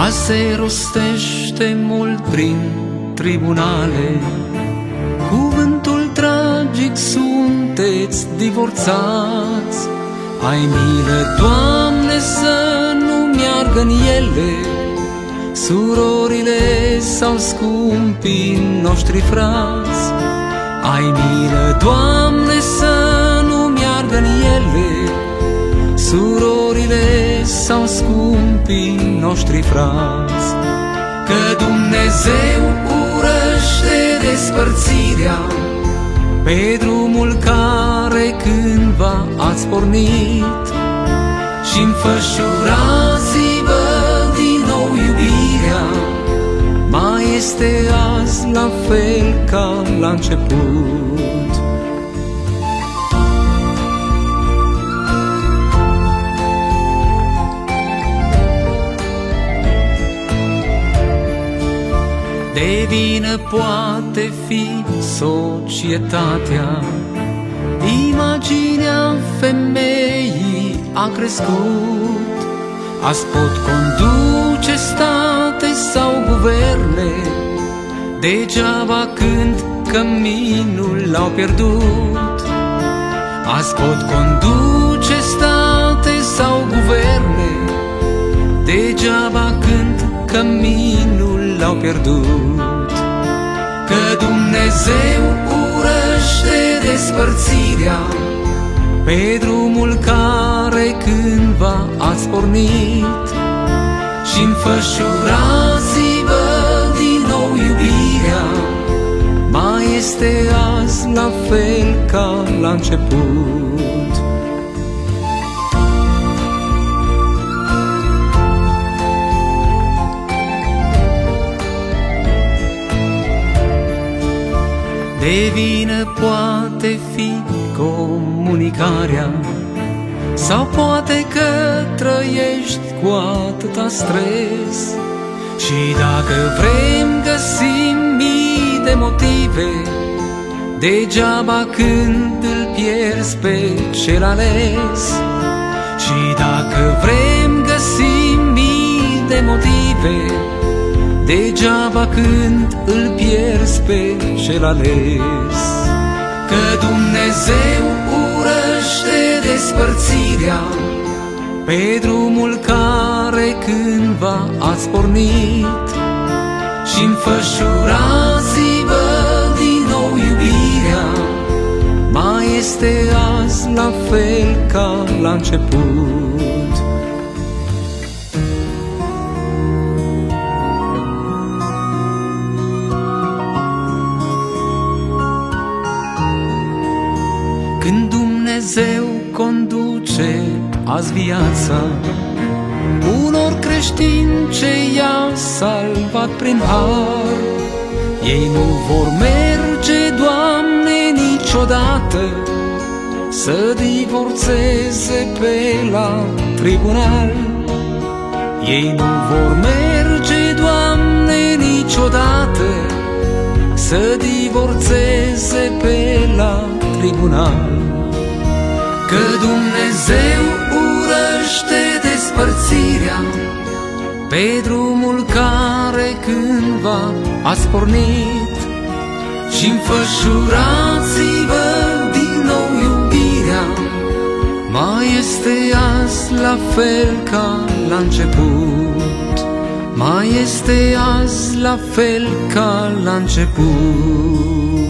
Azi se rostește mult prin tribunale cuvântul tragic, sunteți divorțați. Ai milă, Doamne, să nu meargă-n ele surorile sau scumpii noștri frați. Ai milă, Doamne, să nu meargă-n ele surorile sau scumpii noștri frați. Că Dumnezeu urăște despărțirea pe drumul care cândva ați pornit, și înfășurați-vă din nou iubirea, mai este azi la fel ca la început. De vină poate fi societatea, imaginea femeii a crescut. Azi pot conduce state sau guverne, degeaba când căminul l-au pierdut. Azi pot conduce state sau guverne, degeaba când căminul l-au pierdut. Că Dumnezeu urăște despărțirea pe drumul care cândva ați pornit, și înfășurați-vă din nou iubirea, mai este azi la fel ca la început. De vină poate fi comunicarea, sau poate că trăiești cu atâta stres, și dacă vrem găsim mii de motive, degeaba când îl pierzi pe cel ales. Și dacă vrem găsim mii de motive, degeaba când îl pierzi pe cel ales. Că Dumnezeu urăște despărțirea pe drumul care cândva ați pornit, și înfășurați-vă din nou iubirea, mai este azi la fel ca la început. Când Dumnezeu conduce azi viața unor creștini ce i-a salvat prin har, ei nu vor merge, Doamne, niciodată să divorțeze pe la tribunal. Ei nu vor merge, Doamne, niciodată să divorțeze pe la tribunal. Că Dumnezeu urăște despărțirea pe drumul care cândva ați pornit, și înfășurați-vă din nou iubirea, mai este azi la fel ca la început, mai este azi la fel ca la început.